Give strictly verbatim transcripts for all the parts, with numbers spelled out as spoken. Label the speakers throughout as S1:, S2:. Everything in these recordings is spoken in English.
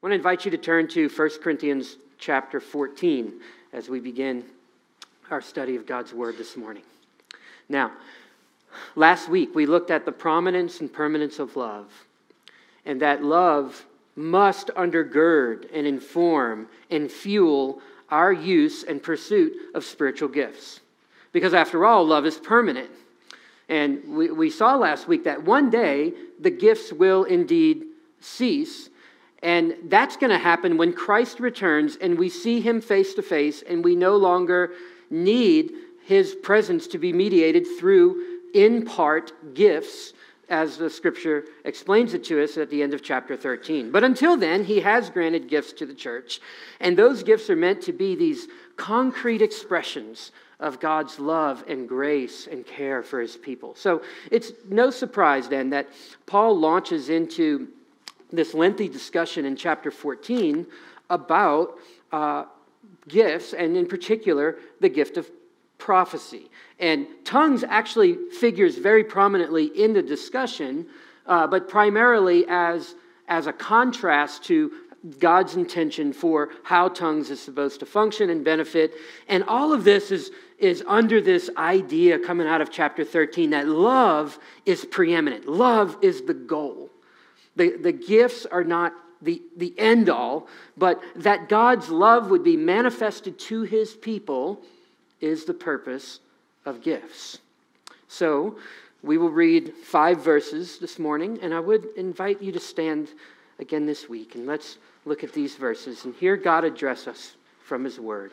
S1: want to invite you to turn to First Corinthians chapter fourteen as we begin our study of God's Word this morning. Now, last week we looked at the prominence and permanence of love, and that love must undergird and inform and fuel our use and pursuit of spiritual gifts. Because after all, love is permanent. And we, we saw last week that one day the gifts will indeed cease. And that's going to happen when Christ returns and we see him face to face and we no longer need his presence to be mediated through, in part, gifts, as the scripture explains it to us at the end of chapter thirteen. But until then, he has granted gifts to the church. And those gifts are meant to be these concrete expressions of God's love and grace and care for his people. So it's no surprise then that Paul launches into this lengthy discussion in chapter fourteen about uh, gifts, and in particular, the gift of prophecy. And tongues actually figures very prominently in the discussion, uh, but primarily as, as a contrast to God's intention for how tongues is supposed to function and benefit. And all of this is, is under this idea coming out of chapter thirteen that love is preeminent. Love is the goal. The, the gifts are not the, the end all, but that God's love would be manifested to his people is the purpose of gifts. So we will read five verses this morning, and I would invite you to stand again this week, and let's look at these verses and hear God address us from his word.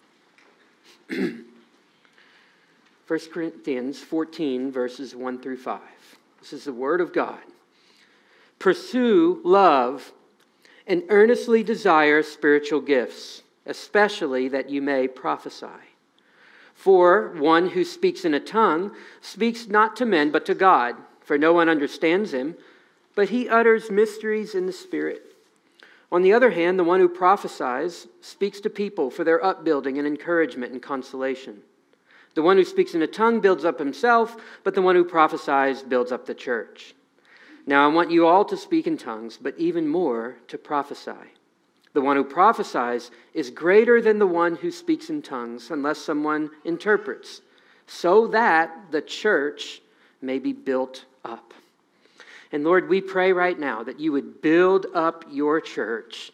S1: First Corinthians fourteen, verses one through five. This is the word of God. Pursue love and earnestly desire spiritual gifts, especially that you may prophesy. For one who speaks in a tongue speaks not to men but to God, for no one understands him, but he utters mysteries in the Spirit. On the other hand, the one who prophesies speaks to people for their upbuilding and encouragement and consolation. The one who speaks in a tongue builds up himself, but the one who prophesies builds up the church. Now I want you all to speak in tongues, but even more to prophesy. The one who prophesies is greater than the one who speaks in tongues, unless someone interprets, so that the church may be built up. And Lord, we pray right now that you would build up your church.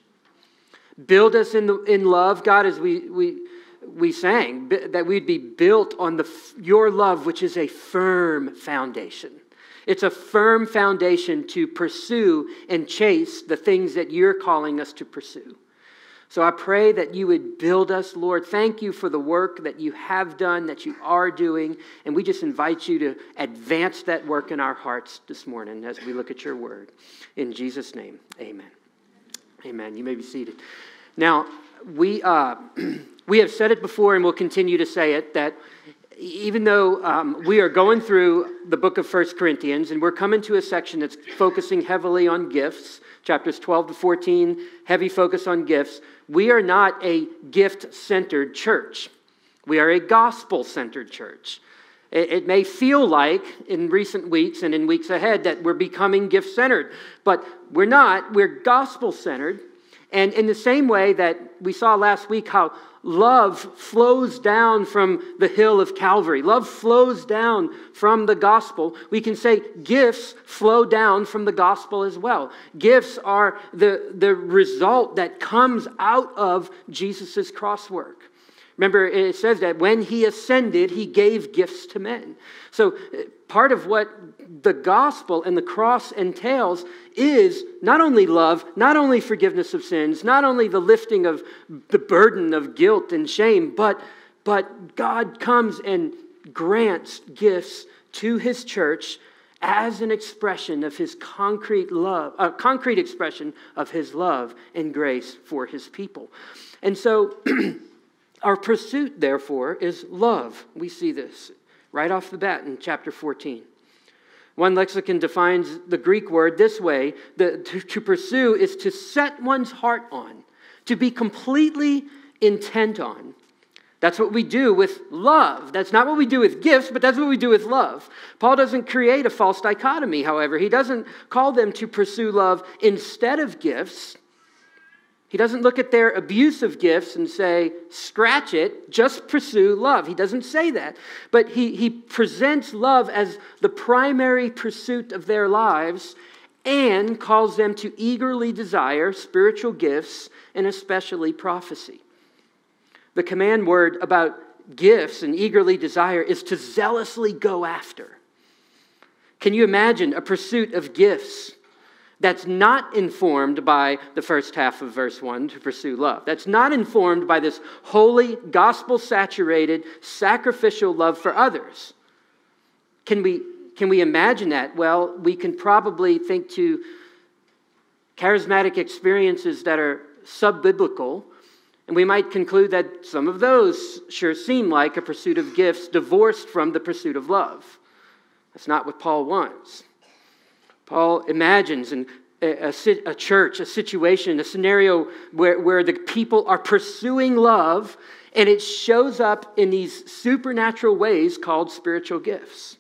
S1: Build us in, the, in love, God, as we, we, we sang, that we'd be built on the your love, which is a firm foundation. It's a firm foundation to pursue and chase the things that you're calling us to pursue. So I pray that you would build us, Lord. Thank you for the work that you have done, that you are doing. And we just invite you to advance that work in our hearts this morning as we look at your word. In Jesus' name, amen. Amen. You may be seated. Now, we, uh, we have said it before and we'll continue to say it, that even though um, we are going through the book of First Corinthians, and we're coming to a section that's focusing heavily on gifts, chapters twelve to fourteen, heavy focus on gifts, we are not a gift-centered church. We are a gospel-centered church. It, it may feel like in recent weeks and in weeks ahead that we're becoming gift-centered, but we're not. We're gospel-centered. And in the same way that we saw last week how love flows down from the hill of Calvary, love flows down from the gospel, we can say gifts flow down from the gospel as well. Gifts are the, the result that comes out of Jesus' cross work. Remember, it says that when he ascended, he gave gifts to men. So part of what the gospel and the cross entails is not only love, not only forgiveness of sins, not only the lifting of the burden of guilt and shame, but, but God comes and grants gifts to his church as an expression of his concrete love, a concrete expression of his love and grace for his people. And so our pursuit, therefore, is love. We see this right off the bat in chapter fourteen. One lexicon defines the Greek word this way: the, to, to pursue is to set one's heart on, to be completely intent on. That's what we do with love. That's not what we do with gifts, but that's what we do with love. Paul doesn't create a false dichotomy, however. He doesn't call them to pursue love instead of gifts. He doesn't look at their abusive gifts and say, scratch it, just pursue love. He doesn't say that. But he, he presents love as the primary pursuit of their lives and calls them to eagerly desire spiritual gifts and especially prophecy. The command word about gifts and eagerly desire is to zealously go after. Can you imagine a pursuit of gifts that's not informed by the first half of verse one, to pursue love? That's not informed by this holy, gospel-saturated, sacrificial love for others. Can we, can we imagine that? Well, we can probably think to charismatic experiences that are sub-biblical, and we might conclude that some of those sure seem like a pursuit of gifts divorced from the pursuit of love. That's not what Paul wants. Paul imagines an, a, a, a church, a situation, a scenario where, where the people are pursuing love, and it shows up in these supernatural ways called spiritual gifts.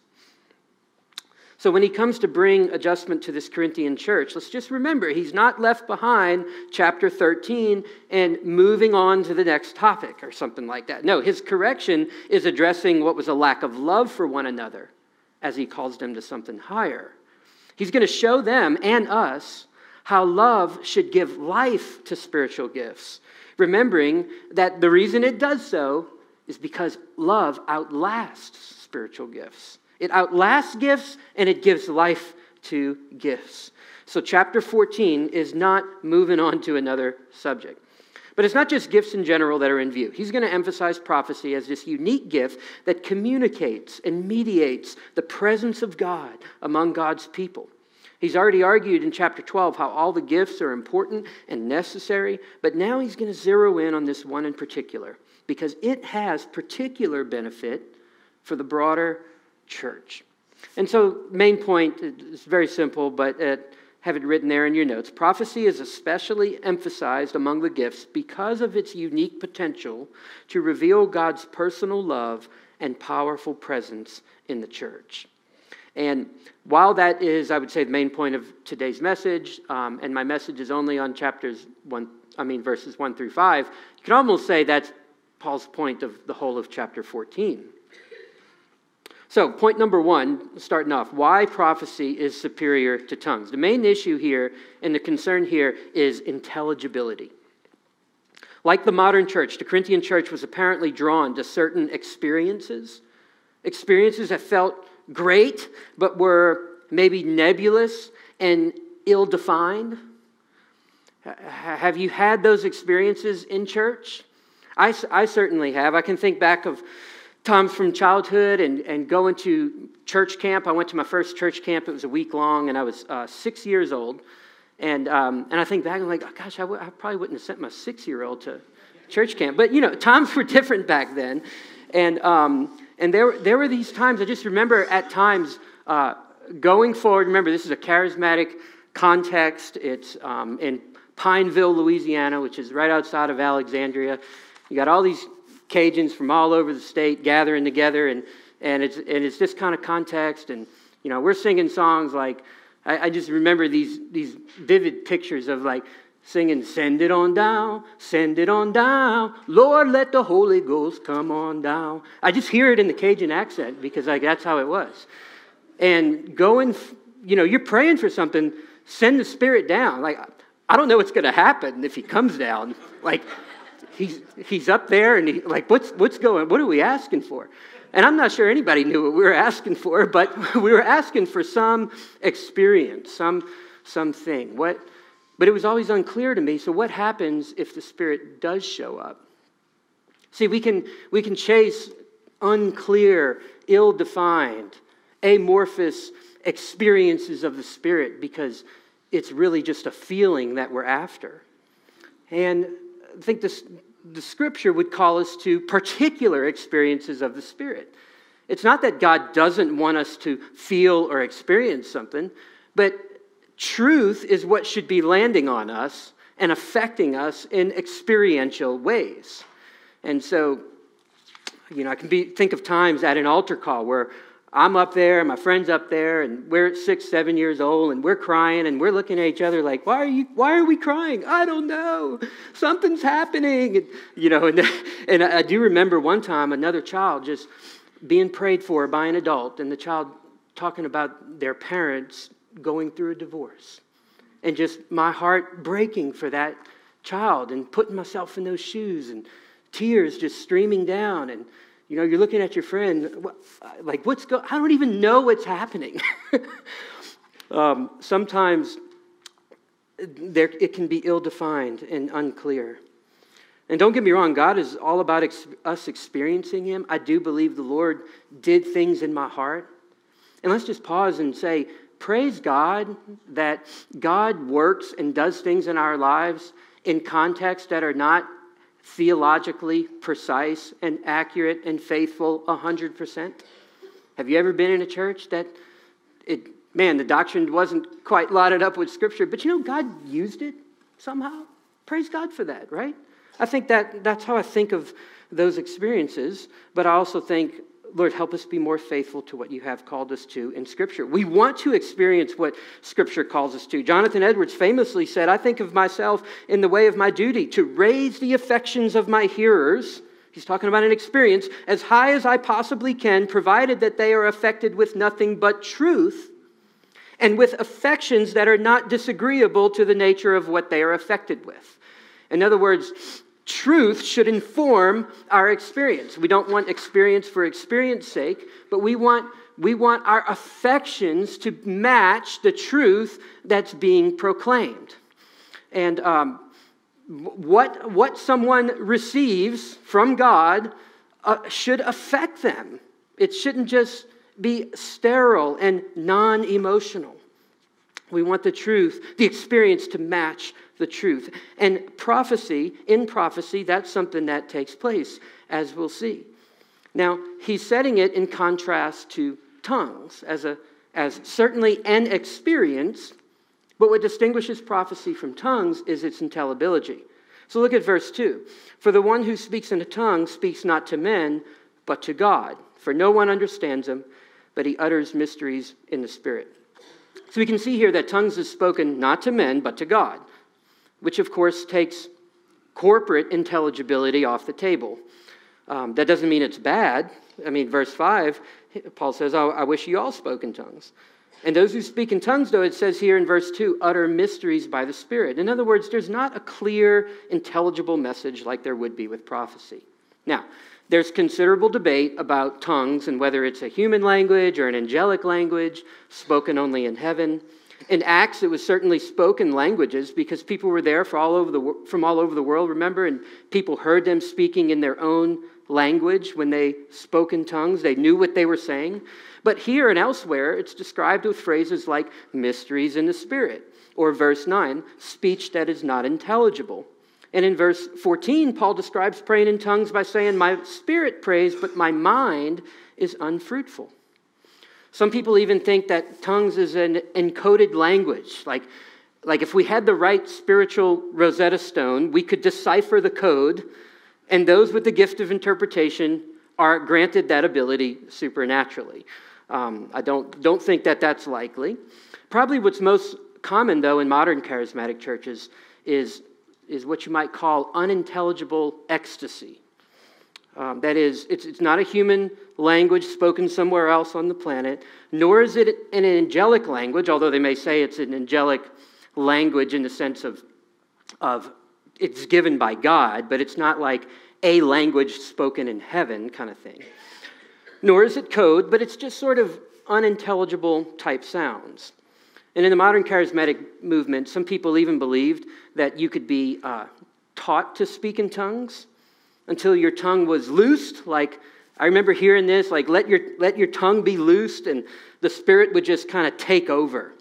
S1: So when he comes to bring adjustment to this Corinthian church, let's just remember, he's not left behind chapter thirteen and moving on to the next topic or something like that. No, his correction is addressing what was a lack of love for one another as he calls them to something higher. He's going to show them and us how love should give life to spiritual gifts, remembering that the reason it does so is because love outlasts spiritual gifts. It outlasts gifts, and it gives life to gifts. So chapter fourteen is not moving on to another subject. But it's not just gifts in general that are in view. He's going to emphasize prophecy as this unique gift that communicates and mediates the presence of God among God's people. He's already argued in chapter twelve how all the gifts are important and necessary, but now he's going to zero in on this one in particular because it has particular benefit for the broader church. And so, main point is very simple, but uh, have it written there in your notes. Prophecy is especially emphasized among the gifts because of its unique potential to reveal God's personal love and powerful presence in the church. And while that is, I would say, the main point of today's message, um, and my message is only on chapters one, I mean verses one through five, you can almost say that's Paul's point of the whole of chapter fourteen. So, point number one, starting off, why prophecy is superior to tongues. The main issue here and the concern here is intelligibility. Like the modern church, the Corinthian church was apparently drawn to certain experiences, experiences that felt great, but were maybe nebulous and ill-defined. Have you had those experiences in church? I, I certainly have. I can think back of times from childhood and, and going to church camp. I went to my first church camp. It was a week long, and I was uh, six years old. And um, and I think back, I'm like, oh, gosh, I, w- I probably wouldn't have sent my six-year-old to church camp. But, you know, times were different back then. And um, and there, there were these times, I just remember at times uh, going forward. Remember, this is a charismatic context. It's um, in Pineville, Louisiana, which is right outside of Alexandria. You got all these Cajuns from all over the state gathering together, and and it's and it's this kind of context, and you know we're singing songs like I, I just remember these these vivid pictures of like singing "Send it on down, send it on down, Lord, let the Holy Ghost come on down." I just hear it in the Cajun accent because like that's how it was, and going, you know, you're praying for something, send the Spirit down. Like I don't know what's going to happen if He comes down, like. He's he's up there, and he, like, what's what's going? What are we asking for? And I'm not sure anybody knew what we were asking for, but we were asking for some experience, some something. What? But it was always unclear to me. So what happens if the Spirit does show up? See, we can we can chase unclear, ill-defined, amorphous experiences of the Spirit because it's really just a feeling that we're after, and I think this, the Scripture would call us to particular experiences of the Spirit. It's not that God doesn't want us to feel or experience something, but truth is what should be landing on us and affecting us in experiential ways. And so, you know, I can be, think of times at an altar call where I'm up there, and my friend's up there, and we're six, seven years old, and we're crying, and we're looking at each other like, why are you? Why are we crying? I don't know. Something's happening. And, you know, and, and I do remember one time another child just being prayed for by an adult, and the child talking about their parents going through a divorce. And just my heart breaking for that child and putting myself in those shoes and tears just streaming down. And, you know, you're looking at your friend, like, what's going I don't even know what's happening. um, sometimes there it can be ill-defined and unclear. And don't get me wrong, God is all about ex- us experiencing him. I do believe the Lord did things in my heart. And let's just pause and say, praise God that God works and does things in our lives in contexts that are not theologically precise and accurate and faithful one hundred percent. Have you ever been in a church that, it, man, the doctrine wasn't quite lauded up with Scripture, but you know, God used it somehow? Praise God for that, right? I think that that's how I think of those experiences, but I also think, Lord, help us be more faithful to what you have called us to in Scripture. We want to experience what Scripture calls us to. Jonathan Edwards famously said, I think of myself in the way of my duty to raise the affections of my hearers, he's talking about an experience, as high as I possibly can, provided that they are affected with nothing but truth and with affections that are not disagreeable to the nature of what they are affected with. In other words, truth should inform our experience. We don't want experience for experience sake, but we want we want our affections to match the truth that's being proclaimed. And um, what what someone receives from God uh, should affect them. It shouldn't just be sterile and non-emotional. We want the truth, the experience to match the truth. And prophecy, in prophecy, that's something that takes place, as we'll see. Now, he's setting it in contrast to tongues as a as certainly an experience, but what distinguishes prophecy from tongues is its intelligibility. So look at verse two. For the one who speaks in a tongue speaks not to men, but to God. For no one understands him, but he utters mysteries in the Spirit. So we can see here that tongues is spoken not to men, but to God, which of course takes corporate intelligibility off the table. Um, that doesn't mean it's bad. I mean, verse five, Paul says, oh, I wish you all spoke in tongues. And those who speak in tongues, though, it says here in verse two, utter mysteries by the Spirit. In other words, there's not a clear, intelligible message like there would be with prophecy. Now, there's considerable debate about tongues and whether it's a human language or an angelic language spoken only in heaven. In Acts, it was certainly spoken languages because people were there for all over the, from all over the world, remember? And people heard them speaking in their own language when they spoke in tongues. They knew what they were saying. But here and elsewhere, it's described with phrases like mysteries in the Spirit. Or verse nine, speech that is not intelligible. And in verse fourteen, Paul describes praying in tongues by saying, my spirit prays, but my mind is unfruitful. Some people even think that tongues is an encoded language. Like, like if we had the right spiritual Rosetta Stone, we could decipher the code, and those with the gift of interpretation are granted that ability supernaturally. Um, I don't, don't think that that's likely. Probably what's most common, though, in modern charismatic churches is is what you might call unintelligible ecstasy. Um, that is, it's, it's not a human language spoken somewhere else on the planet, nor is it an angelic language, although they may say it's an angelic language in the sense of, of it's given by God, but it's not like a language spoken in heaven kind of thing. Nor is it code, but it's just sort of unintelligible type sounds. And in the modern charismatic movement, some people even believed that you could be uh, taught to speak in tongues until your tongue was loosed. Like, I remember hearing this, like, let your let your tongue be loosed, and the Spirit would just kind of take over.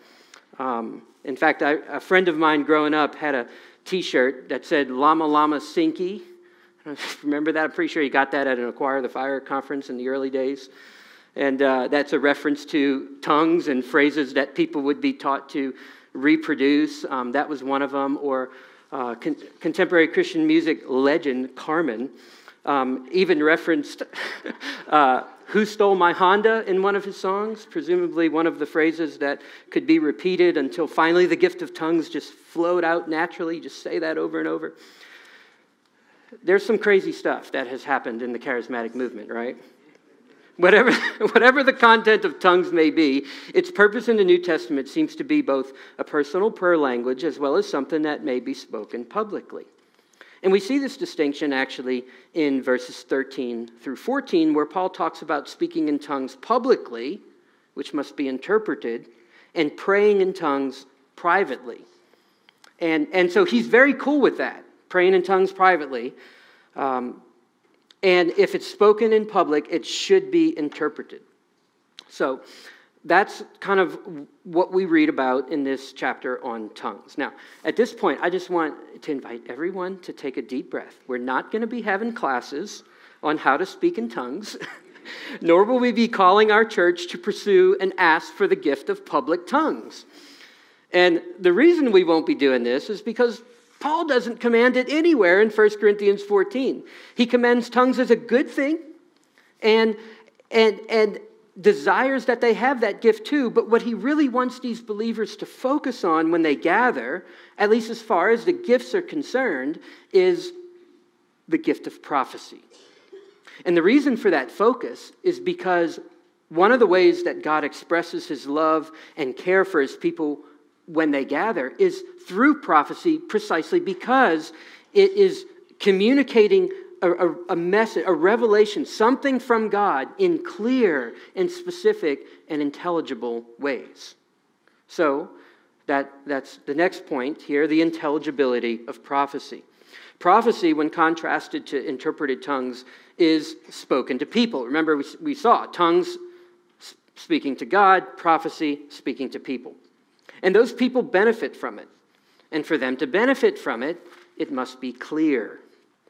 S1: Um, in fact, I, a friend of mine growing up had a T-shirt that said "Lama Lama Sinky." I don't know if you remember that? I'm pretty sure he got that at an Acquire the Fire conference in the early days. And uh, that's a reference to tongues and phrases that people would be taught to reproduce. Um, that was one of them. Or uh, con- contemporary Christian music legend Carmen um, even referenced uh, Who Stole My Honda in one of his songs, presumably one of the phrases that could be repeated until finally the gift of tongues just flowed out naturally. You just say that over and over. There's some crazy stuff that has happened in the charismatic movement, right? Whatever, whatever the content of tongues may be, its purpose in the New Testament seems to be both a personal prayer language as well as something that may be spoken publicly. And we see this distinction actually in verses thirteen through fourteen, where Paul talks about speaking in tongues publicly, which must be interpreted, and praying in tongues privately. And, and so he's very cool with that, praying in tongues privately. Um, and if it's spoken in public, it should be interpreted. So that's kind of what we read about in this chapter on tongues. Now, at this point, I just want to invite everyone to take a deep breath. We're not going to be having classes on how to speak in tongues, nor will we be calling our church to pursue and ask for the gift of public tongues. And the reason we won't be doing this is because Paul doesn't command it anywhere in First Corinthians fourteen. He commends tongues as a good thing and, and, and desires that they have that gift too. But what he really wants these believers to focus on when they gather, at least as far as the gifts are concerned, is the gift of prophecy. And the reason for that focus is because one of the ways that God expresses his love and care for his people when they gather is through prophecy, precisely because it is communicating a, a, a message, a revelation, something from God in clear and specific and intelligible ways. So that, that's the next point here, the intelligibility of prophecy. Prophecy, when contrasted to interpreted tongues, is spoken to people. Remember, we, we saw tongues speaking to God, prophecy speaking to people. And those people benefit from it. And for them to benefit from it, it must be clear.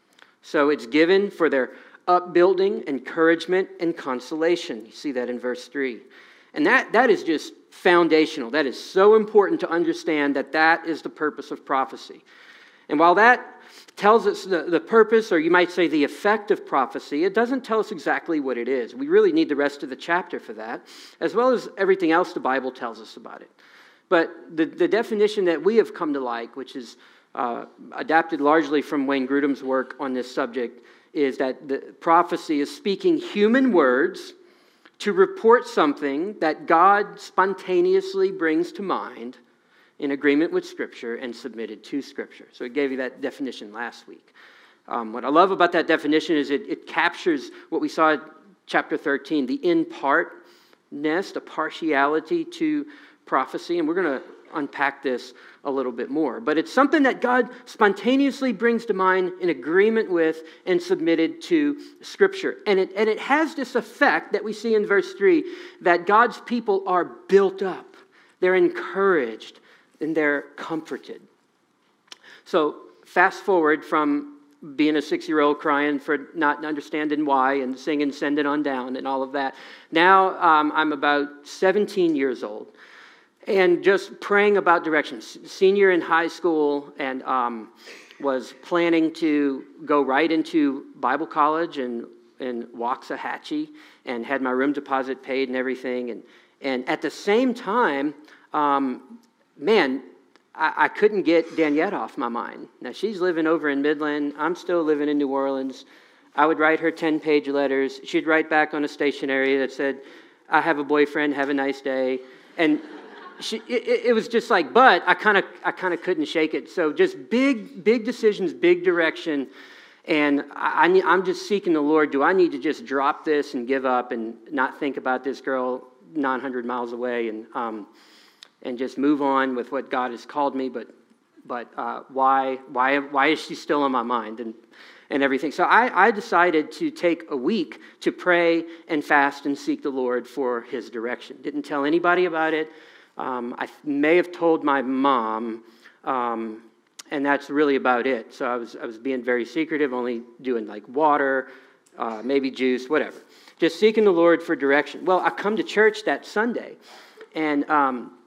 S1: So it's given for their upbuilding, encouragement, and consolation. You see that in verse three. And that, that is just foundational. That is so important to understand that that is the purpose of prophecy. And while that tells us the, the purpose, or you might say the effect of prophecy, it doesn't tell us exactly what it is. We really need the rest of the chapter for that, as well as everything else the Bible tells us about it. But the, the definition that we have come to like, which is uh, adapted largely from Wayne Grudem's work on this subject, is that the prophecy is speaking human words to report something that God spontaneously brings to mind in agreement with Scripture and submitted to Scripture. So it gave you that definition last week. Um, what I love about that definition is it, it captures what we saw in chapter thirteen, the in partness, the partiality to prophecy, and we're going to unpack this a little bit more. But it's something that God spontaneously brings to mind in agreement with and submitted to Scripture. And it, and it has this effect that we see in verse three, that God's people are built up, they're encouraged, and they're comforted. So fast forward from being a six-year-old crying for not understanding why and singing Send It On Down and all of that. Now um, I'm about seventeen years old. And just praying about directions. Senior in high school, and um, was planning to go right into Bible college in, in Waxahachie, and had my room deposit paid and everything. And, and at the same time, um, man, I, I couldn't get Daniette off my mind. Now, she's living over in Midland. I'm still living in New Orleans. I would write her ten-page letters. She'd write back on a stationery that said, I have a boyfriend, have a nice day. And She, it, it was just like, but I kind of I kind of couldn't shake it. So just big, big decisions, big direction. And I, I, I'm just seeking the Lord. Do I need to just drop this and give up and not think about this girl nine hundred miles away and um, and just move on with what God has called me? But but uh, why why why is she still on my mind and and everything? So I, I decided to take a week to pray and fast and seek the Lord for His direction. Didn't tell anybody about it. Um, I may have told my mom, um, and that's really about it. So I was I was being very secretive, only doing like water, uh, maybe juice, whatever. Just seeking the Lord for direction. Well, I come to church that Sunday, and um,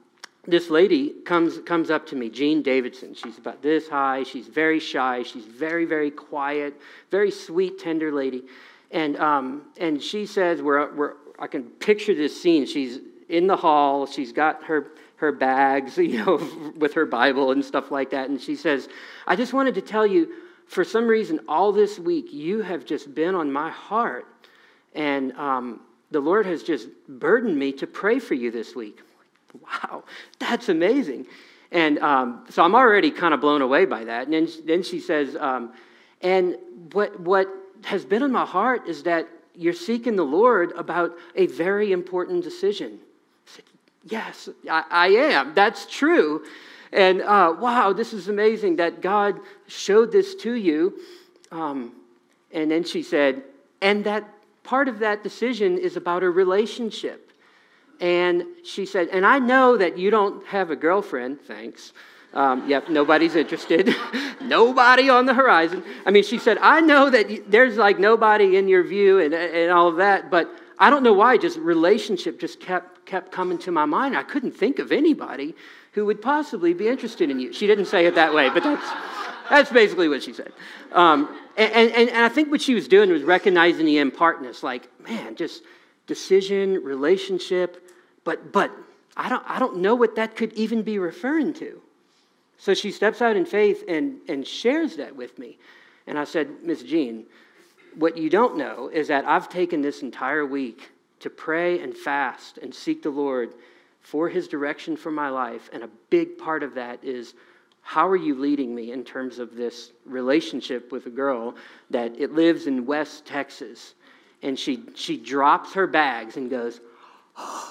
S1: this lady comes comes up to me, Jean Davidson. She's about this high. She's very shy. She's very, very quiet, very sweet, tender lady. And um, and she says, we're, we're, I can picture this scene. She's in the hall. She's got her, her bags, you know, with her Bible and stuff like that. And she says, I just wanted to tell you, for some reason, all this week, you have just been on my heart. And um, the Lord has just burdened me to pray for you this week. Wow, that's amazing. And um, so I'm already kind of blown away by that. And then, then she says, um, and what what has been in my heart is that you're seeking the Lord about a very important decision. I said, yes, I, I am. That's true. And uh, wow, this is amazing that God showed this to you. Um, and then she said, and that part of that decision is about a relationship. And she said, and I know that you don't have a girlfriend, thanks. Um, yep, nobody's interested. Nobody on the horizon. I mean, she said, I know that there's like nobody in your view and, and all of that, but I don't know why, just relationship just kept kept coming to my mind. I couldn't think of anybody who would possibly be interested in you. She didn't say it that way, but that's that's basically what she said. Um, and, and, and I think what she was doing was recognizing the impartness, like, man, just decision, relationship, but but I don't I don't know what that could even be referring to. So she steps out in faith and, and shares that with me. And I said, Miss Jean, what you don't know is that I've taken this entire week to pray and fast and seek the Lord for his direction for my life. And a big part of that is, how are you leading me in terms of this relationship with a girl that it lives in West Texas? And she she drops her bags and goes, oh.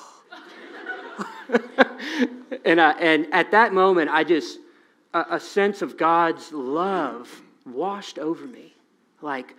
S1: and, I, and at that moment, I just, a, a sense of God's love washed over me. Like,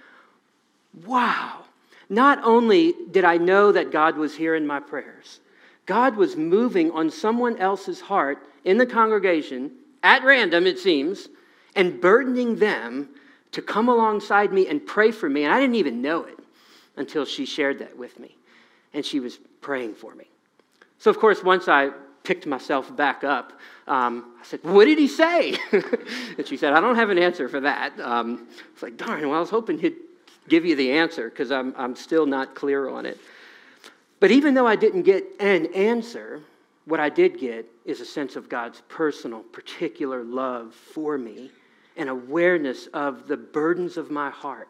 S1: wow. Not only did I know that God was hearing my prayers, God was moving on someone else's heart in the congregation, at random it seems, and burdening them to come alongside me and pray for me. And I didn't even know it until she shared that with me. And she was praying for me. So, of course, once I picked myself back up, um, I said, what did he say? And she said, I don't have an answer for that. Um, I was like, darn, well, I was hoping he'd give you the answer because I'm, I'm still not clear on it. But even though I didn't get an answer, what I did get is a sense of God's personal, particular love for me and awareness of the burdens of my heart.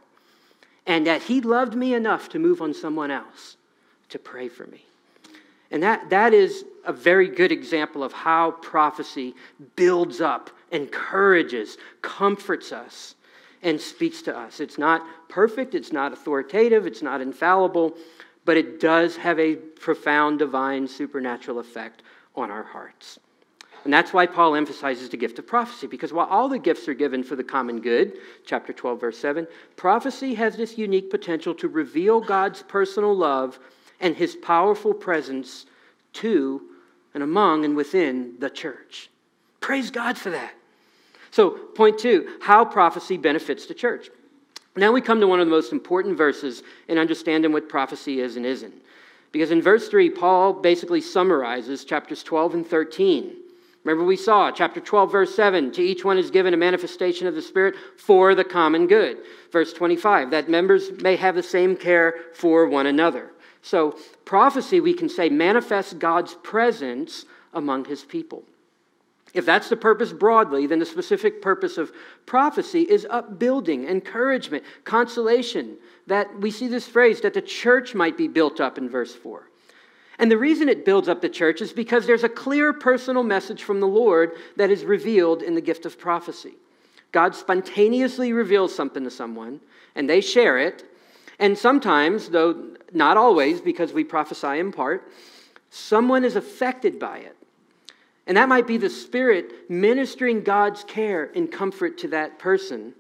S1: And that he loved me enough to move on someone else to pray for me. And that, that is a very good example of how prophecy builds up, encourages, comforts us, and speaks to us. It's not perfect, it's not authoritative, it's not infallible, but it does have a profound divine supernatural effect on our hearts. And that's why Paul emphasizes the gift of prophecy, because while all the gifts are given for the common good, chapter twelve, verse seven, prophecy has this unique potential to reveal God's personal love and his powerful presence to and among and within the church. Praise God for that. So, point two, how prophecy benefits the church. Now we come to one of the most important verses in understanding what prophecy is and isn't. Because in verse three, Paul basically summarizes chapters twelve and thirteen. Remember we saw chapter twelve, verse seven, to each one is given a manifestation of the Spirit for the common good. Verse twenty-five, that members may have the same care for one another. So prophecy, we can say, manifests God's presence among his people. If that's the purpose broadly, then the specific purpose of prophecy is upbuilding, encouragement, consolation. That we see this phrase, that the church might be built up in verse four. And the reason it builds up the church is because there's a clear personal message from the Lord that is revealed in the gift of prophecy. God spontaneously reveals something to someone, and they share it. And sometimes, though not always, because we prophesy in part, someone is affected by it. And that might be the Spirit ministering God's care and comfort to that person.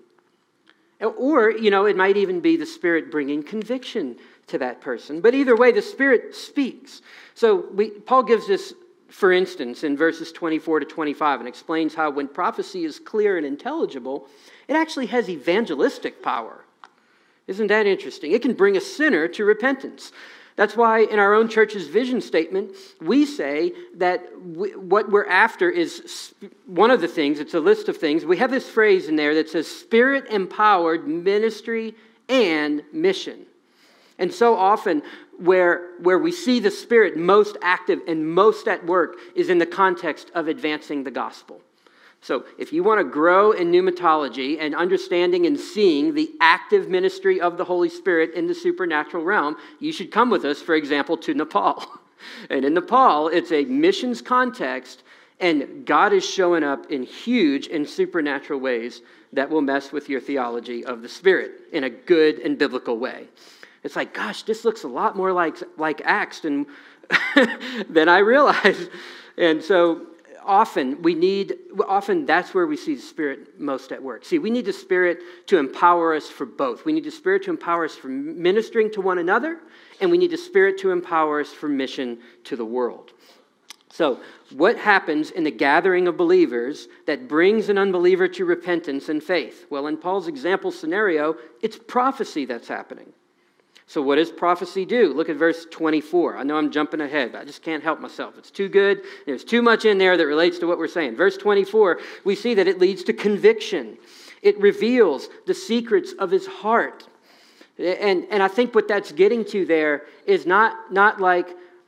S1: Or, you know, it might even be the Spirit bringing conviction to that person. But either way, the Spirit speaks. So we, Paul gives this, for instance, in verses twenty-four to twenty-five, and explains how when prophecy is clear and intelligible, it actually has evangelistic power. Isn't that interesting? It can bring a sinner to repentance. That's why in our own church's vision statement, we say that we, what we're after is one of the things, it's a list of things. We have this phrase in there that says Spirit-empowered ministry and mission. And so often where, where we see the Spirit most active and most at work is in the context of advancing the gospel. So if you want to grow in pneumatology and understanding and seeing the active ministry of the Holy Spirit in the supernatural realm, you should come with us, for example, to Nepal. And in Nepal, it's a missions context, and God is showing up in huge and supernatural ways that will mess with your theology of the Spirit in a good and biblical way. It's like, gosh, this looks a lot more like, like Acts than, than I realized. And so often we need, often that's where we see the Spirit most at work. See, we need the Spirit to empower us for both. We need the Spirit to empower us for ministering to one another, and we need the Spirit to empower us for mission to the world. So, what happens in the gathering of believers that brings an unbeliever to repentance and faith? Well, in Paul's example scenario, it's prophecy that's happening. So what does prophecy do? Look at verse twenty-four. I know I'm jumping ahead, but I just can't help myself. It's too good. There's too much in there that relates to what we're saying. Verse twenty-four, we see that it leads to conviction. It reveals the secrets of his heart. And, and I think what that's getting to there is not, not like,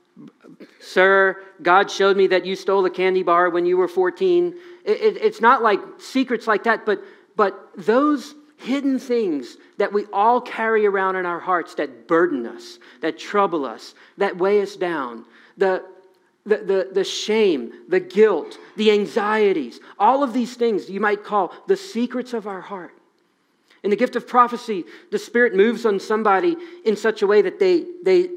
S1: sir, God showed me that you stole a candy bar when you were fourteen. It, it, it's not like secrets like that, but, but those hidden things that we all carry around in our hearts that burden us, that trouble us, that weigh us down, the, the, the, the shame, the guilt, the anxieties, all of these things you might call the secrets of our heart. In the gift of prophecy, the Spirit moves on somebody in such a way that they, they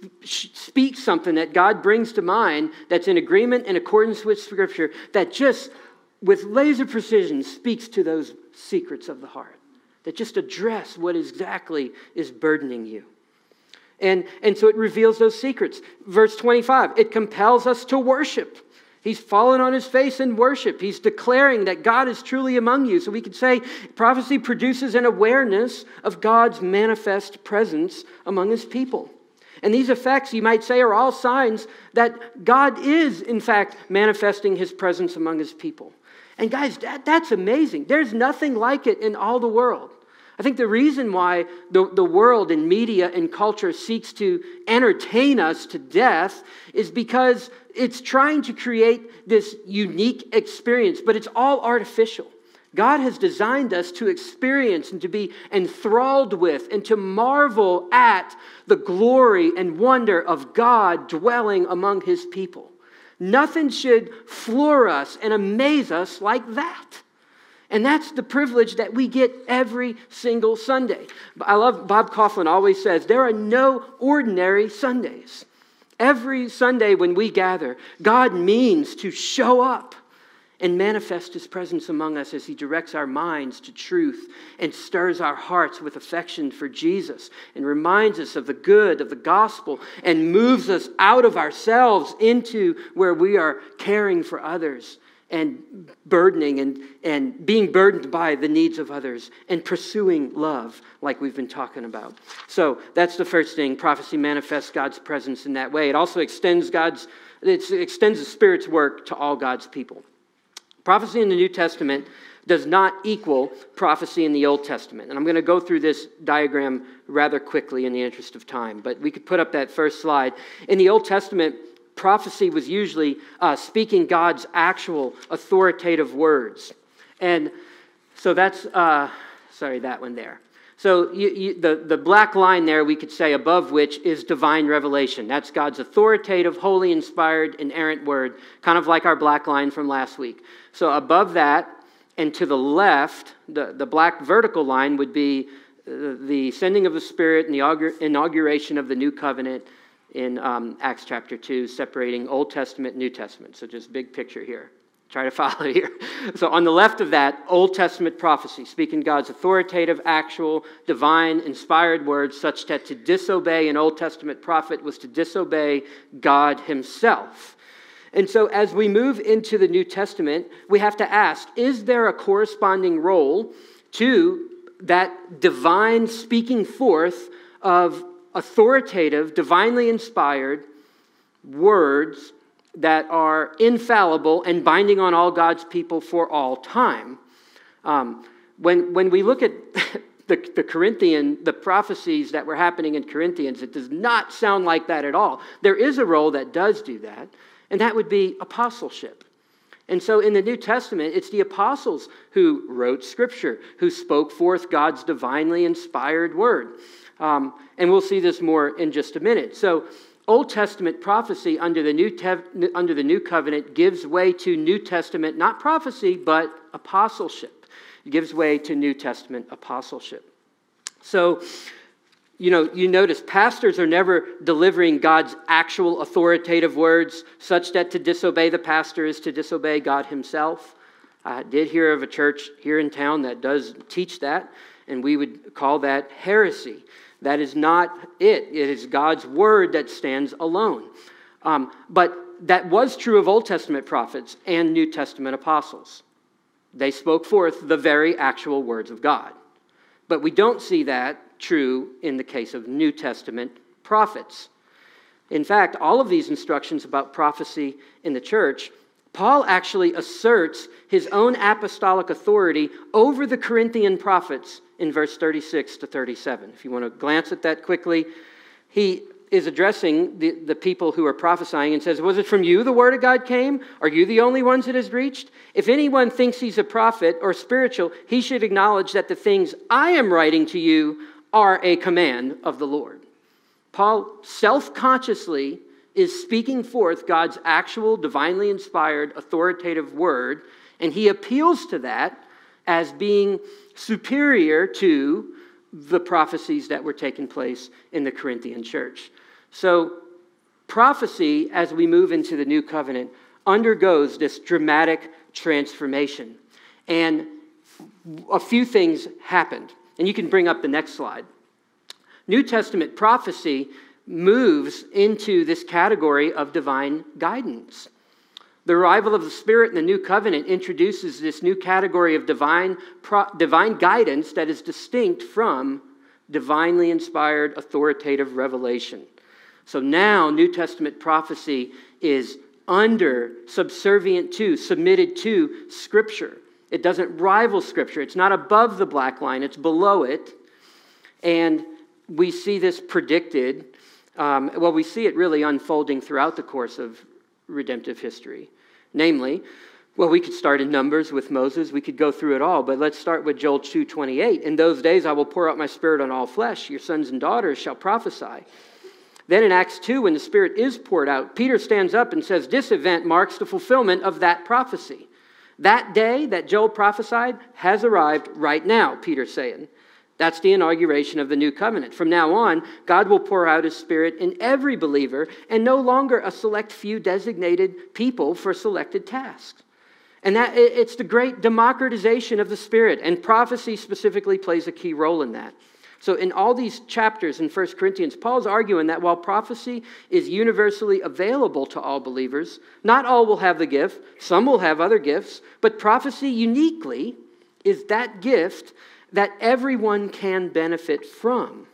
S1: speak something that God brings to mind that's in agreement, in accordance with Scripture, that just, with laser precision, speaks to those secrets of the heart, that just address what exactly is burdening you. And, and so it reveals those secrets. Verse twenty-five, it compels us to worship. He's fallen on his face in worship. He's declaring that God is truly among you. So we could say prophecy produces an awareness of God's manifest presence among his people. And these effects, you might say, are all signs that God is, in fact, manifesting his presence among his people. And guys, that, that's amazing. There's nothing like it in all the world. I think the reason why the, the world and media and culture seeks to entertain us to death is because it's trying to create this unique experience, but it's all artificial. God has designed us to experience and to be enthralled with and to marvel at the glory and wonder of God dwelling among his people. Nothing should floor us and amaze us like that. And that's the privilege that we get every single Sunday. I love, Bob Kauflin always says, there are no ordinary Sundays. Every Sunday when we gather, God means to show up and manifest his presence among us as he directs our minds to truth and stirs our hearts with affection for Jesus and reminds us of the good of the gospel and moves us out of ourselves into where we are caring for others and burdening and, and being burdened by the needs of others and pursuing love like we've been talking about. So that's the first thing. Prophecy manifests God's presence in that way. It also extends God's, it extends the Spirit's work to all God's people. Prophecy in the New Testament does not equal prophecy in the Old Testament. And I'm going to go through this diagram rather quickly in the interest of time, but we could put up that first slide. In the Old Testament, prophecy was usually uh, speaking God's actual authoritative words. And so that's, uh, sorry, that one there. So you, you, the, the black line there, we could say above which is divine revelation. That's God's authoritative, holy, inspired, inerrant word, kind of like our black line from last week. So above that and to the left, the, the black vertical line would be the sending of the Spirit and the inauguration of the new covenant in um, Acts chapter two, separating Old Testament, New Testament. So just big picture here. Try to follow here. So on the left of that, Old Testament prophecy, speaking God's authoritative, actual, divine, inspired words, such that to disobey an Old Testament prophet was to disobey God himself. And so as we move into the New Testament, we have to ask, is there a corresponding role to that divine speaking forth of authoritative, divinely inspired words that are infallible and binding on all God's people for all time. Um, when, when we look at the, the Corinthian, the prophecies that were happening in Corinthians, it does not sound like that at all. There is a role that does do that, and that would be apostleship. And so in the New Testament, it's the apostles who wrote Scripture, who spoke forth God's divinely inspired word. Um, and we'll see this more in just a minute. So Old Testament prophecy under the New Te- under the New Covenant gives way to New Testament, not prophecy, but apostleship. It gives way to New Testament apostleship. So, you know, you notice pastors are never delivering God's actual authoritative words, such that to disobey the pastor is to disobey God himself. I did hear of a church here in town that does teach that, and we would call that heresy. That is not it. It is God's word that stands alone. Um, but that was true of Old Testament prophets and New Testament apostles. They spoke forth the very actual words of God. But we don't see that true in the case of New Testament prophets. In fact, all of these instructions about prophecy in the church, Paul actually asserts his own apostolic authority over the Corinthian prophets in verse thirty-six to thirty-seven. If you want to glance at that quickly, he is addressing the, the people who are prophesying and says, was it from you the word of God came? Are you the only ones it has reached? If anyone thinks he's a prophet or spiritual, he should acknowledge that the things I am writing to you are a command of the Lord. Paul self-consciously is speaking forth God's actual divinely inspired authoritative word, and he appeals to that as being superior to the prophecies that were taking place in the Corinthian church. So prophecy, as we move into the new covenant, undergoes this dramatic transformation. And a few things happened. And you can bring up the next slide. New Testament prophecy moves into this category of divine guidance. The arrival of the Spirit in the New Covenant introduces this new category of divine, pro, divine guidance that is distinct from divinely inspired authoritative revelation. So now New Testament prophecy is under, subservient to, submitted to Scripture. It doesn't rival Scripture. It's not above the black line. It's below it. And we see this predicted. Um, well, we see it really unfolding throughout the course of redemptive history. Namely, well, we could start in Numbers with Moses. We could go through it all, but let's start with Joel two twenty-eight. In those days I will pour out my Spirit on all flesh. Your sons and daughters shall prophesy. Then in Acts two, when the Spirit is poured out, Peter stands up and says, this event marks the fulfillment of that prophecy. That day that Joel prophesied has arrived right now, Peter's saying. That's the inauguration of the new covenant. From now on, God will pour out his Spirit in every believer and no longer a select few designated people for selected tasks. And that it's the great democratization of the Spirit, and prophecy specifically plays a key role in that. So in all these chapters in First Corinthians, Paul's arguing that while prophecy is universally available to all believers, not all will have the gift, some will have other gifts, but prophecy uniquely is that gift that everyone can benefit from.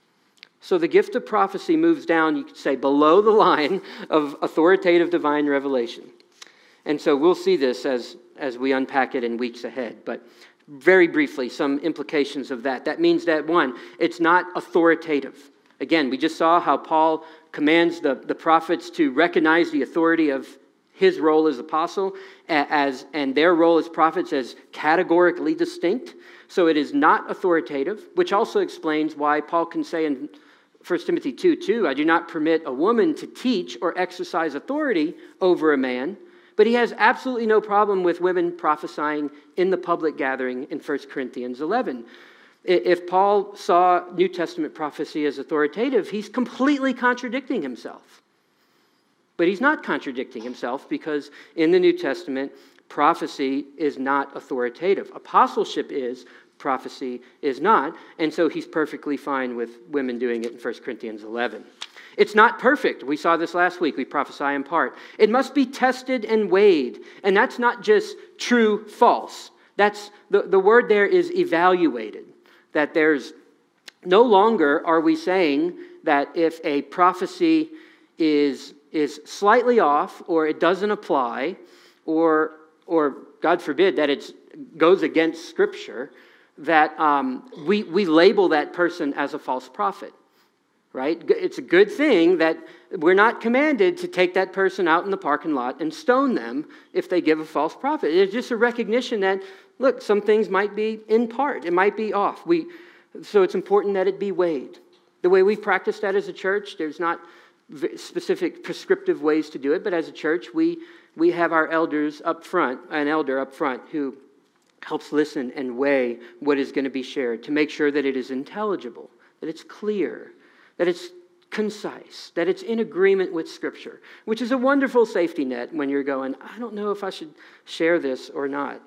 S1: So the gift of prophecy moves down, you could say, below the line of authoritative divine revelation. And so we'll see this as, as we unpack it in weeks ahead. But very briefly, some implications of that. That means that, one, it's not authoritative. Again, we just saw how Paul commands the, the prophets to recognize the authority of his role as apostle as, and their role as prophets as categorically distinct. So it is not authoritative, which also explains why Paul can say in First Timothy two two, I do not permit a woman to teach or exercise authority over a man, but he has absolutely no problem with women prophesying in the public gathering in First Corinthians eleven. If Paul saw New Testament prophecy as authoritative, he's completely contradicting himself. But he's not contradicting himself because in the New Testament, prophecy is not authoritative. Apostleship is, prophecy is not. And so he's perfectly fine with women doing it in First Corinthians eleven. It's not perfect. We saw this last week. We prophesy in part. It must be tested and weighed. And that's not just true, false. That's the, the word there is evaluated. That there's No longer are we saying that if a prophecy is, is slightly off or it doesn't apply or, or God forbid, that it goes against Scripture, that um, we, we label that person as a false prophet, right? It's a good thing that we're not commanded to take that person out in the parking lot and stone them if they give a false prophet. It's just a recognition that, look, some things might be in part. It might be off. We, so it's important that it be weighed. The way we've practiced that as a church, there's not specific prescriptive ways to do it, but as a church, we, we have our elders up front, an elder up front who helps listen and weigh what is going to be shared to make sure that it is intelligible, that it's clear, that it's concise, that it's in agreement with Scripture, which is a wonderful safety net when you're going, I don't know if I should share this or not.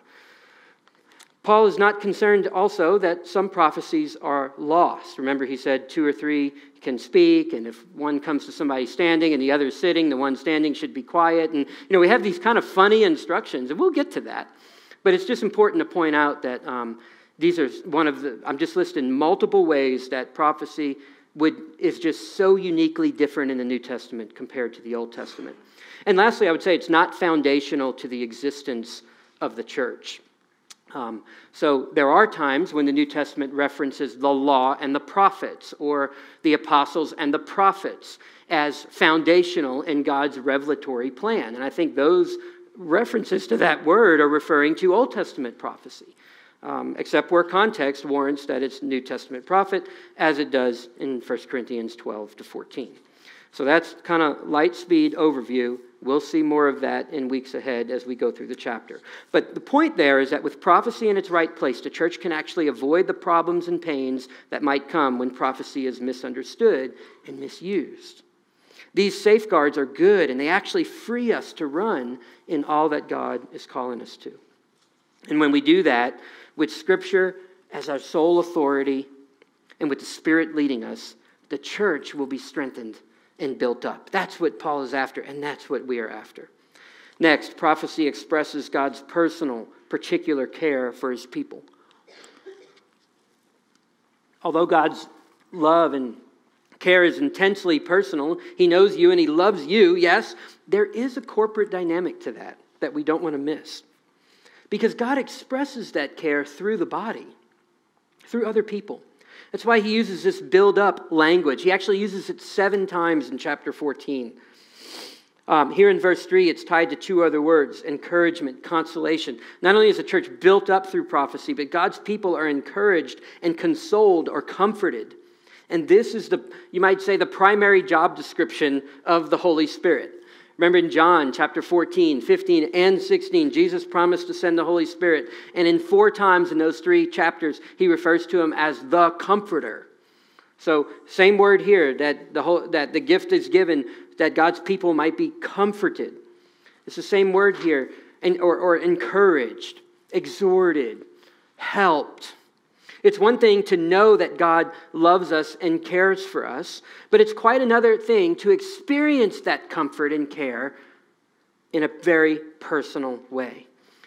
S1: Paul is not concerned also that some prophecies are lost. Remember, he said two or three can speak, and if one comes to somebody standing and the other is sitting, the one standing should be quiet. And, you know, we have these kind of funny instructions, and we'll get to that. But it's just important to point out that um, these are one of the, I'm just listing multiple ways that prophecy would is just so uniquely different in the New Testament compared to the Old Testament. And lastly, I would say it's not foundational to the existence of the church. Um, so there are times when the New Testament references the law and the prophets, or the apostles and the prophets, as foundational in God's revelatory plan. And I think those references to that word are referring to Old Testament prophecy, um, except where context warrants that it's New Testament prophet, as it does in First Corinthians twelve to fourteen. So that's kind of light speed overview. We'll see more of that in weeks ahead as we go through the chapter. But the point there is that with prophecy in its right place, the church can actually avoid the problems and pains that might come when prophecy is misunderstood and misused. These safeguards are good, and they actually free us to run in all that God is calling us to. And when we do that, with Scripture as our sole authority and with the Spirit leading us, the church will be strengthened and built up. That's what Paul is after, and that's what we are after. Next, prophecy expresses God's personal, particular care for his people. Although God's love and care is intensely personal, he knows you and he loves you, yes, there is a corporate dynamic to that that we don't want to miss. Because God expresses that care through the body, through other people. That's why he uses this build-up language. He actually uses it seven times in chapter fourteen. Um, here in verse three, it's tied to two other words: encouragement, consolation. Not only is the church built up through prophecy, but God's people are encouraged and consoled or comforted. And this is, the you might say, the primary job description of the Holy Spirit. Remember in John chapter fourteen, fifteen, and sixteen, Jesus promised to send the Holy Spirit. And in four times in those three chapters, he refers to him as the Comforter. So same word here, that the whole, that the gift is given that God's people might be comforted. It's the same word here, and, or, or encouraged, exhorted, helped. It's one thing to know that God loves us and cares for us, but it's quite another thing to experience that comfort and care in a very personal way.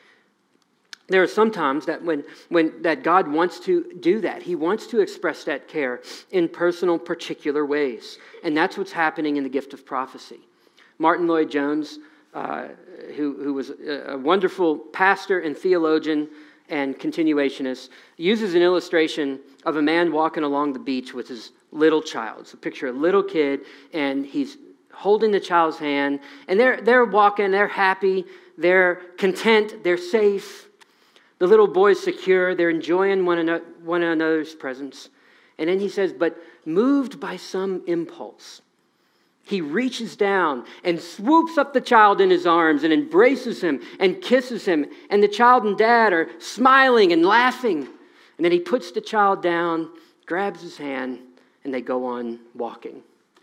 S1: There are some times that when, when that God wants to do that. He wants to express that care in personal, particular ways. And that's what's happening in the gift of prophecy. Martin Lloyd-Jones, uh, who, who was a wonderful pastor and theologian and continuationist, uses an illustration of a man walking along the beach with his little child. So picture a little kid, and he's holding the child's hand, and they're, they're walking, they're happy, they're content, they're safe. The little boy's secure, they're enjoying one another, one another's presence. And then he says, but moved by some impulse, he reaches down and swoops up the child in his arms and embraces him and kisses him. And the child and dad are smiling and laughing. And then he puts the child down, grabs his hand, and they go on walking.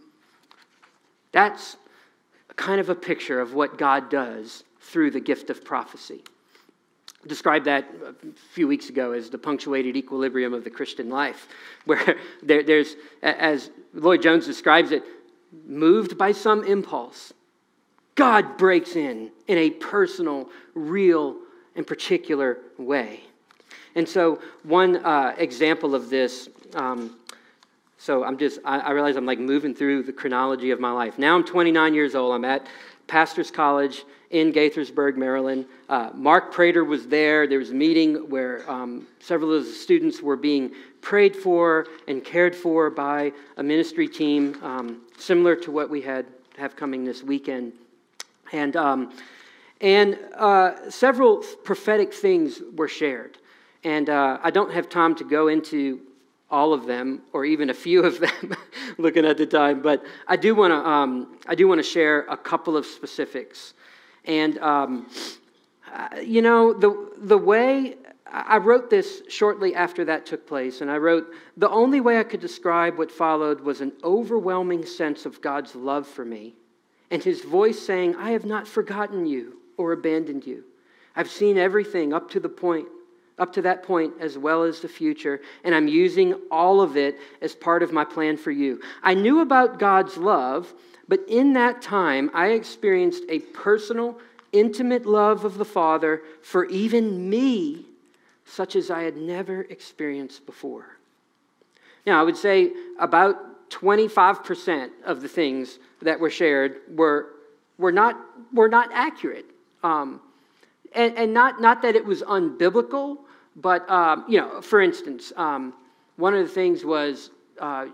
S1: That's kind of a picture of what God does through the gift of prophecy. I described that a few weeks ago as the punctuated equilibrium of the Christian life, where there, there's, as Lloyd-Jones describes it, moved by some impulse, God breaks in in a personal, real, and particular way. And so one uh, example of this um, So I'm just, I, I realize I'm like moving through the chronology of my life. Now I'm twenty-nine years old. I'm at Pastor's College in Gaithersburg, Maryland. Uh, Mark Prater was there. There was a meeting where um, several of the students were being prayed for and cared for by a ministry team, um, similar to what we had have coming this weekend. And um, and uh, several prophetic things were shared. And uh, I don't have time to go into all of them, or even a few of them, looking at the time. But I do want to um, I do want to share a couple of specifics. And um, uh, you know, the the way I wrote this shortly after that took place, and I wrote, the only way I could describe what followed was an overwhelming sense of God's love for me, and His voice saying, "I have not forgotten you or abandoned you. I've seen everything up to the point." up to that point as well as the future, and I'm using all of it as part of my plan for you. I knew about God's love, but in that time, I experienced a personal, intimate love of the Father for even me, such as I had never experienced before. Now, I would say about twenty-five percent of the things that were shared were, were, not, were not accurate. Um, And, and not, not that it was unbiblical, but, um, you know, for instance, um, one of the things was uh,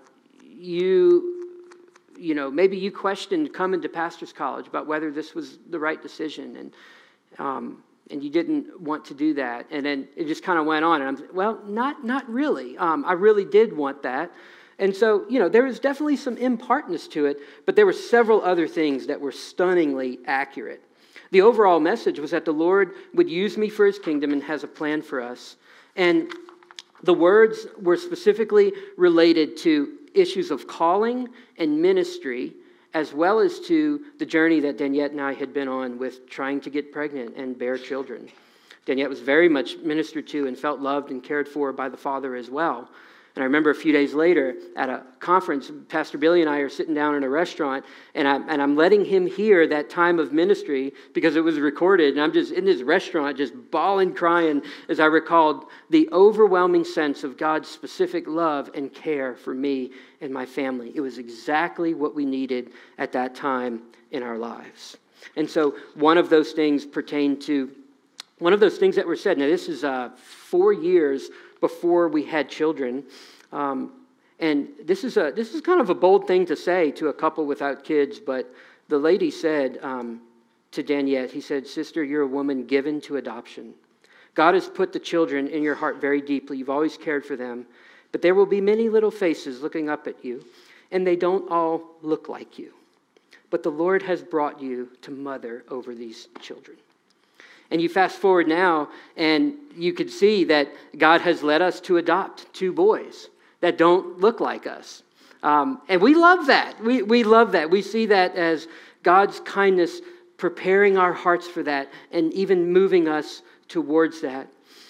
S1: you, you know, maybe you questioned coming to Pastor's College about whether this was the right decision, and um, and you didn't want to do that. And then it just kind of went on, and I'm well, not, not really. Um, I really did want that. And so, you know, there was definitely some impartness to it, but there were several other things that were stunningly accurate. The overall message was that the Lord would use me for His kingdom and has a plan for us. And the words were specifically related to issues of calling and ministry, as well as to the journey that Daniette and I had been on with trying to get pregnant and bear children. Daniette was very much ministered to and felt loved and cared for by the Father as well. And I remember a few days later at a conference, Pastor Billy and I are sitting down in a restaurant, and I'm, and I'm letting him hear that time of ministry because it was recorded. And I'm just in this restaurant just bawling, crying as I recalled the overwhelming sense of God's specific love and care for me and my family. It was exactly what we needed at that time in our lives. And so one of those things pertained to, one of those things that were said, now this is uh, four years before we had children. Um, and this is a this is kind of a bold thing to say to a couple without kids, but the lady said um, to Daniette, he said, "Sister, you're a woman given to adoption. God has put the children in your heart very deeply. You've always cared for them, but there will be many little faces looking up at you, and they don't all look like you. But the Lord has brought you to mother over these children." And you fast forward now, and you could see that God has led us to adopt two boys that don't look like us. Um, and we love that. We, we love that. We see that as God's kindness preparing our hearts for that and even moving us towards that.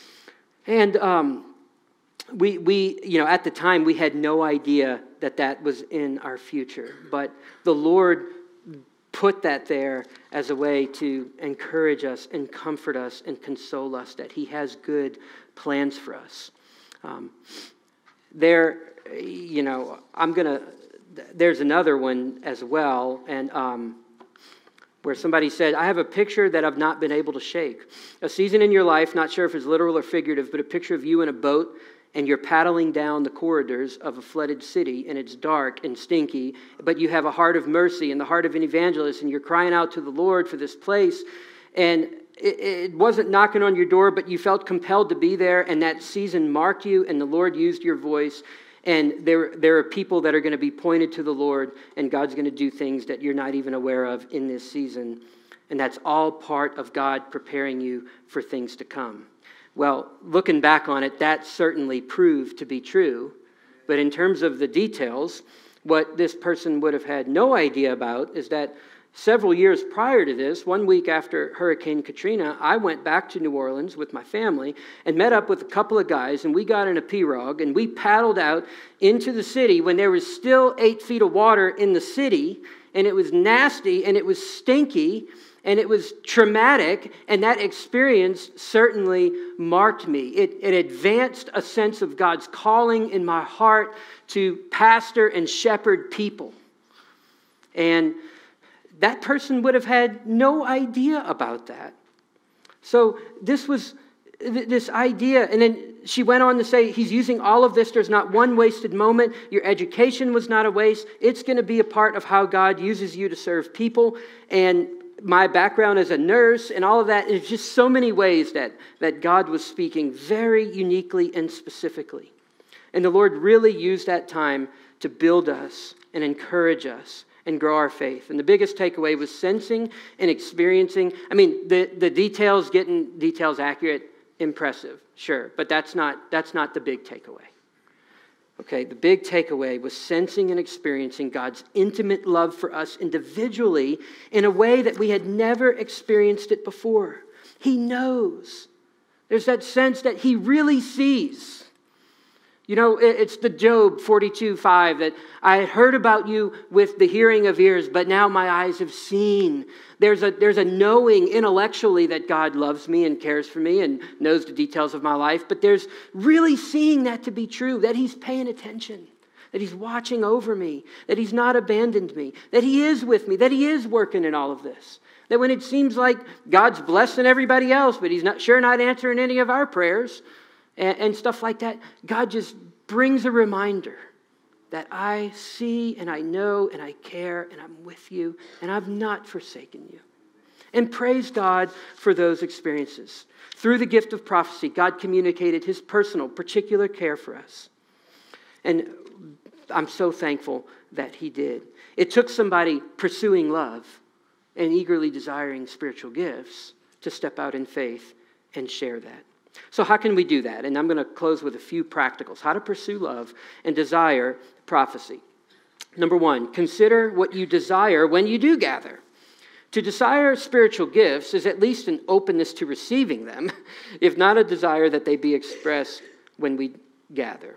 S1: And um, we, we, you know, at the time, we had no idea that that was in our future. But the Lord put that there as a way to encourage us and comfort us and console us that He has good plans for us. Um, there, you know, I'm going to, there's another one as well, and um, where somebody said, "I have a picture that I've not been able to shake. A season in your life, not sure if it's literal or figurative, but a picture of you in a boat, and you're paddling down the corridors of a flooded city, and it's dark and stinky, but you have a heart of mercy and the heart of an evangelist, and you're crying out to the Lord for this place, and it, it wasn't knocking on your door, but you felt compelled to be there, and that season marked you, and the Lord used your voice, and there, there are people that are going to be pointed to the Lord, and God's going to do things that you're not even aware of in this season, and that's all part of God preparing you for things to come." Well, looking back on it, that certainly proved to be true. But in terms of the details, what this person would have had no idea about is that several years prior to this, one week after Hurricane Katrina, I went back to New Orleans with my family and met up with a couple of guys, and we got in a pirogue, and we paddled out into the city when there was still eight feet of water in the city, and it was nasty, and it was stinky, And it was traumatic, and that experience certainly marked me. It, it advanced a sense of God's calling in my heart to pastor and shepherd people. And that person would have had no idea about that. So this was this idea, and then she went on to say, he's using all of this. There's not one wasted moment. Your education was not a waste. It's going to be a part of how God uses you to serve people. And my background as a nurse and all of that, is just so many ways that, that God was speaking very uniquely and specifically. And the Lord really used that time to build us and encourage us and grow our faith. And the biggest takeaway was sensing and experiencing. I mean, the, the details, getting details accurate, impressive, sure. But that's not, that's not the big takeaway. Okay, the big takeaway was sensing and experiencing God's intimate love for us individually in a way that we had never experienced it before. He knows. There's that sense that he really sees. You know, it's the Job forty-two five that I had heard about you with the hearing of ears, but now my eyes have seen. There's a, there's a knowing intellectually that God loves me and cares for me and knows the details of my life, but there's really seeing that to be true, that he's paying attention, that he's watching over me, that he's not abandoned me, that he is with me, that he is working in all of this. That when it seems like God's blessing everybody else, but he's not sure not answering any of our prayers, and, and stuff like that, God just brings a reminder that I see and I know and I care and I'm with you and I've not forsaken you. And praise God for those experiences. Through the gift of prophecy, God communicated his personal, particular care for us. And I'm so thankful that he did. It took somebody pursuing love and eagerly desiring spiritual gifts to step out in faith and share that. So how can we do that? And I'm going to close with a few practicals. How to pursue love and desire prophecy. Number one, consider what you desire when you do gather. To desire spiritual gifts is at least an openness to receiving them, if not a desire that they be expressed when we gather.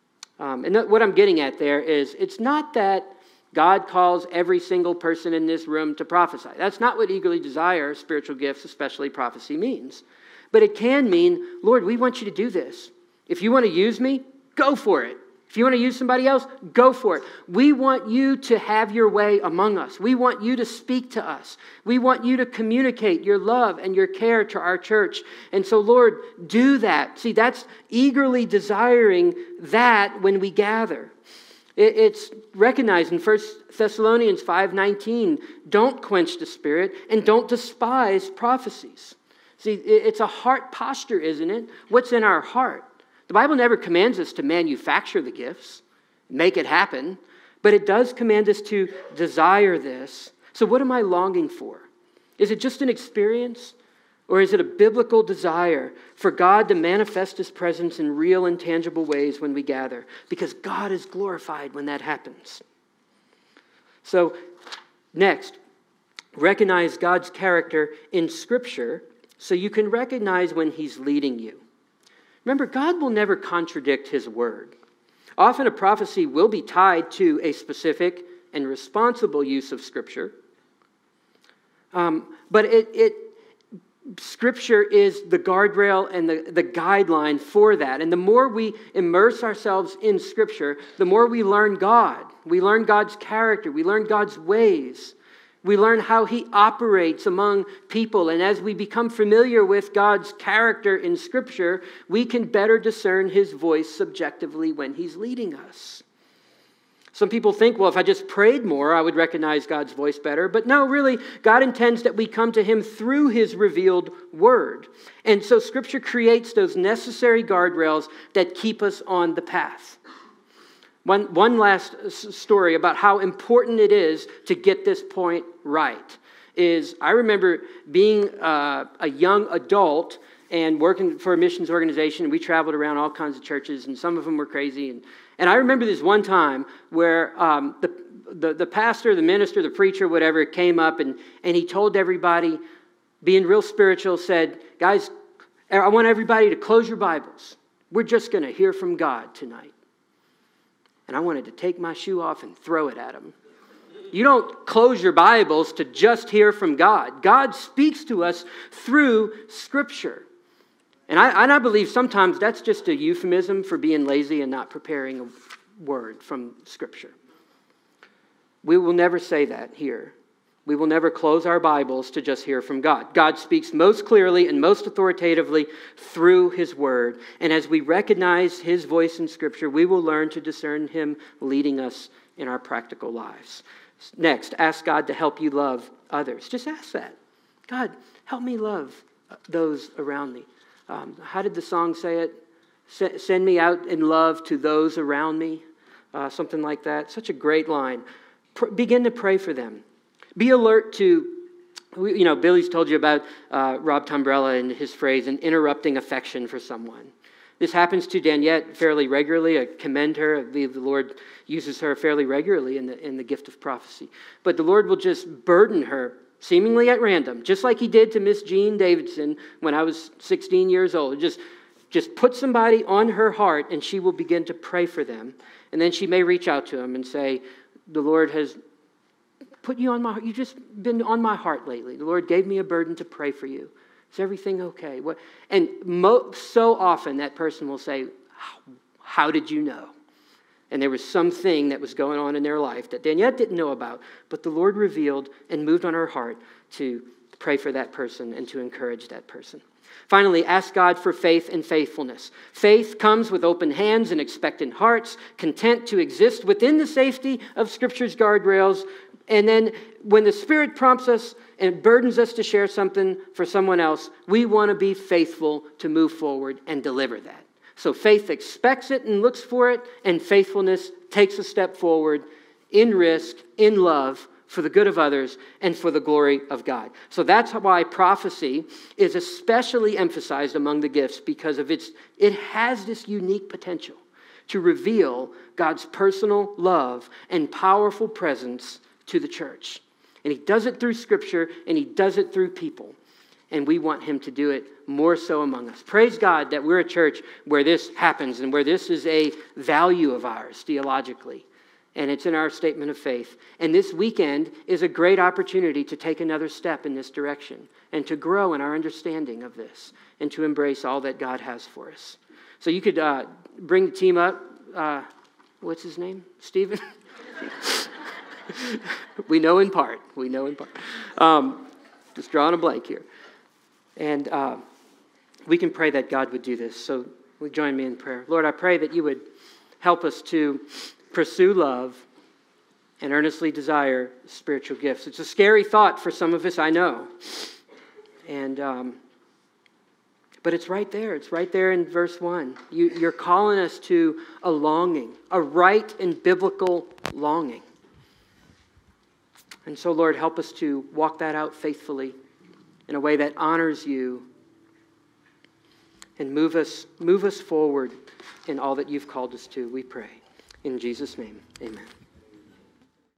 S1: Um, and what I'm getting at there is it's not that God calls every single person in this room to prophesy. That's not what eagerly desire spiritual gifts, especially prophecy, means. But it can mean, Lord, we want you to do this. If you want to use me, go for it. If you want to use somebody else, go for it. We want you to have your way among us. We want you to speak to us. We want you to communicate your love and your care to our church. And so, Lord, do that. See, that's eagerly desiring that when we gather. It's recognized in First Thessalonians five nineteen, don't quench the spirit and don't despise prophecies. See, it's a heart posture, isn't it? What's in our heart? The Bible never commands us to manufacture the gifts, make it happen, but it does command us to desire this. So what am I longing for? Is it just an experience? Or is it a biblical desire for God to manifest his presence in real and tangible ways when we gather? Because God is glorified when that happens. So, next, recognize God's character in Scripture so you can recognize when he's leading you. Remember, God will never contradict his word. Often a prophecy will be tied to a specific and responsible use of Scripture. Um, but it, it Scripture is the guardrail and the, the guideline for that. And the more we immerse ourselves in Scripture, the more we learn God. We learn God's character. We learn God's ways. We learn how he operates among people. And as we become familiar with God's character in Scripture, we can better discern his voice subjectively when he's leading us. Some people think, well, if I just prayed more, I would recognize God's voice better. But no, really, God intends that we come to him through his revealed word. And so Scripture creates those necessary guardrails that keep us on the path. One, one last story about how important it is to get this point right is I remember being uh, a young adult and working for a missions organization. We traveled around all kinds of churches, and some of them were crazy. And, and I remember this one time where um, the, the, the pastor, the minister, the preacher, whatever, came up and, and he told everybody, being real spiritual, said, guys, I want everybody to close your Bibles. We're just going to hear from God tonight. And I wanted to take my shoe off and throw it at him. You don't close your Bibles to just hear from God. God speaks to us through Scripture. And I, and I believe sometimes that's just a euphemism for being lazy and not preparing a word from Scripture. We will never say that here. We will never close our Bibles to just hear from God. God speaks most clearly and most authoritatively through His Word. And as we recognize His voice in Scripture, we will learn to discern Him leading us in our practical lives. Next, ask God to help you love others. Just ask that. God, help me love those around me. Um, how did the song say it? S- send me out in love to those around me. Uh, something like that. Such a great line. Pr- begin to pray for them. Be alert to, you know, Billy's told you about uh, Rob Tombrella and his phrase, an interrupting affection for someone. This happens to Daniette fairly regularly. I commend her. I believe the Lord uses her fairly regularly in the, in the gift of prophecy. But the Lord will just burden her, seemingly at random, just like He did to Miss Jean Davidson when I was sixteen years old. Just, just put somebody on her heart, and she will begin to pray for them. And then she may reach out to him and say, the Lord has put you on my heart. You've just been on my heart lately. The Lord gave me a burden to pray for you. Is everything okay? What? And mo- so often that person will say, how did you know? And there was something that was going on in their life that Danielle didn't know about, but the Lord revealed and moved on her heart to pray for that person and to encourage that person. Finally, ask God for faith and faithfulness. Faith comes with open hands and expectant hearts, content to exist within the safety of Scripture's guardrails. And then when the Spirit prompts us and burdens us to share something for someone else, we want to be faithful to move forward and deliver that. So faith expects it and looks for it, and faithfulness takes a step forward in risk, in love, for the good of others and for the glory of God. So that's why prophecy is especially emphasized among the gifts, because of its it has this unique potential to reveal God's personal love and powerful presence to the church. And He does it through Scripture, and He does it through people. And we want Him to do it more so among us. Praise God that we're a church where this happens and where this is a value of ours theologically. And it's in our statement of faith. And this weekend is a great opportunity to take another step in this direction and to grow in our understanding of this and to embrace all that God has for us. So you could uh, bring the team up. Uh, what's his name? Stephen? We know in part. We know in part. Um, just drawing a blank here. And uh, we can pray that God would do this. So will you join me in prayer? Lord, I pray that you would help us to pursue love and earnestly desire spiritual gifts. It's a scary thought for some of us, I know. And um, but it's right there. It's right there in verse one. You, you're calling us to a longing, a right and biblical longing. And so, Lord, help us to walk that out faithfully in a way that honors you and move us, move us forward in all that you've called us to, we pray. In Jesus' name, amen.